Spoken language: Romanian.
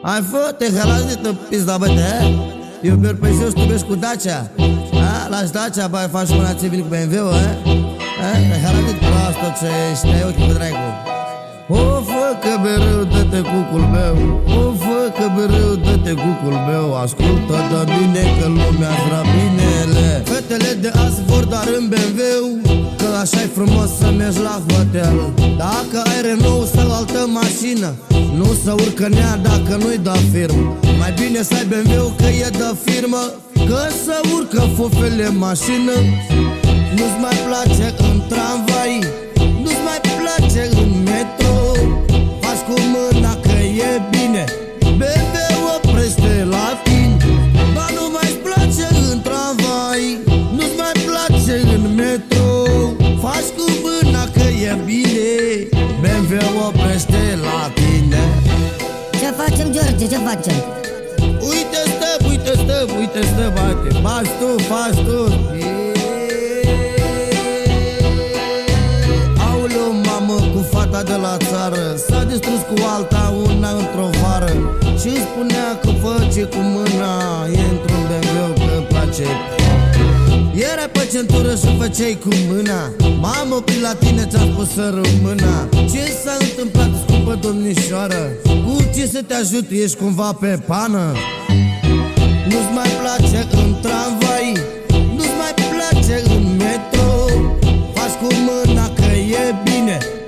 Hai fă-te, halazită, pizda, băte, eu merg pe jos, tu mergi cu Dacia. Lași Dacia, băi, faci mâna ce vine cu BMW-ul, halazit proastă ce ești, te-ai ochii cu dracu. O, fă că mereu dă-te cucul meu, o, fă că mereu dă-te cucul meu. Ascultă de bine că lumea-ți vrea binele. Fetele de azi vor doar în BMW, că așa-i frumos să mergi la hotel. Dacă ai Renault sau altă mașină, nu să urcă în ea dacă nu-i da firmă. Mai bine să ai BMW că e de firmă, că să urcă fufele în mașină. Nu-ți mai place în tramvai, nu-ți mai place în metro. Faci cu mâna că e bine, BMW oprește la tine. Dar nu mai place în tramvai, nu-ți mai place în metro. Faci cu mâna că e bine, BMW oprește la tine. Ce facem, George, ce facem? Uite stăm, uite stăm, uite stăm, bate. Faci tu, faci tu. Aoleu, mamă, cu fata de la țară s-a distrus cu alta una într-o vară. Și-mi spunea că face cu mâna, e într-un BMW că îmi place. Era pe centură și făceai cu mâna. Mamă, pe la tine ți-am spus să rămâna. Ce s-a întâmplat, scumpă domnișoară? Cu ce să te ajut, ești cumva pe pană? Nu-ți mai place în tramvai, nu-ți mai place în metro. Faci cu mâna că e bine,